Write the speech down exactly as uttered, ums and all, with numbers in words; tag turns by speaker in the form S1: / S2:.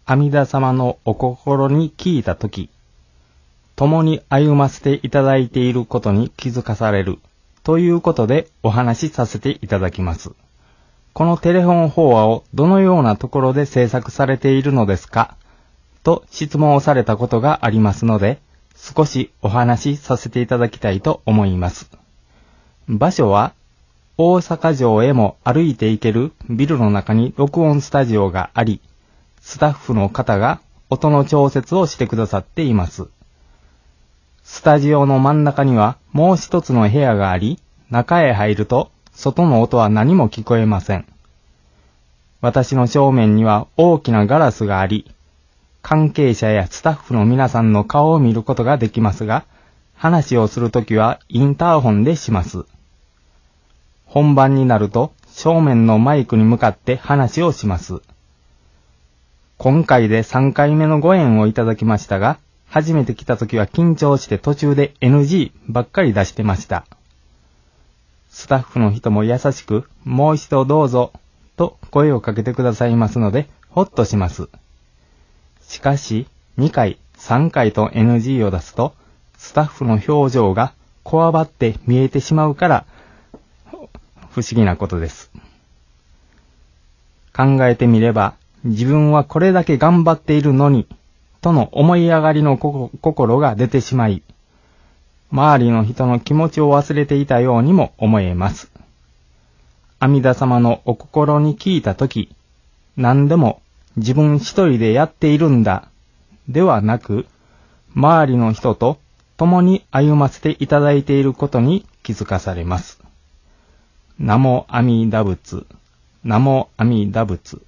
S1: 阿弥陀様のお心に聞いたとき、共に歩ませていただいていることに気づかされるということでお話しさせていただきます。このテレフォン法話をどのようなところで制作されているのですかと質問をされたことがありますので、少しお話しさせていただきたいと思います。場所は大阪城へも歩いて行けるビルの中に録音スタジオがあり、スタッフの方が音の調節をしてくださっています。スタジオの真ん中にはもう一つの部屋があり、中へ入ると外の音は何も聞こえません。私の正面には大きなガラスがあり、関係者やスタッフの皆さんの顔を見ることができますが、話をするときはインターホンでします。本番になると正面のマイクに向かって話をします。今回でさんかいめのご縁をいただきましたが、初めて来たときは緊張して途中で エヌジー ばっかり出してました。スタッフの人も優しく、もう一度どうぞと声をかけてくださいますので、ほっとします。しかし、にかい、さんかいと エヌジー を出すと、スタッフの表情がこわばって見えてしまうから、不思議なことです。考えてみれば、自分はこれだけ頑張っているのに、との思い上がりの心が出てしまい、周りの人の気持ちを忘れていたようにも思えます。阿弥陀様のお心に聞いたとき、何でも自分一人でやっているんだ、ではなく、周りの人と共に歩ませていただいていることに気づかされます。ナモ阿弥陀仏、ナモ阿弥陀仏。